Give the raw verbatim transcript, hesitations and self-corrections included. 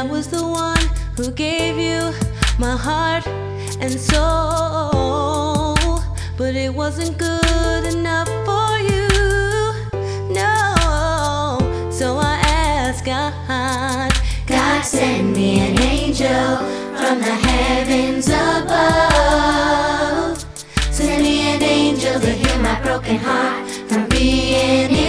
I was the one who gave you my heart and soul, but it wasn't good enough for you, no. So I asked God, God send me an angel from the heavens above. Send me an angel to heal my broken heart from being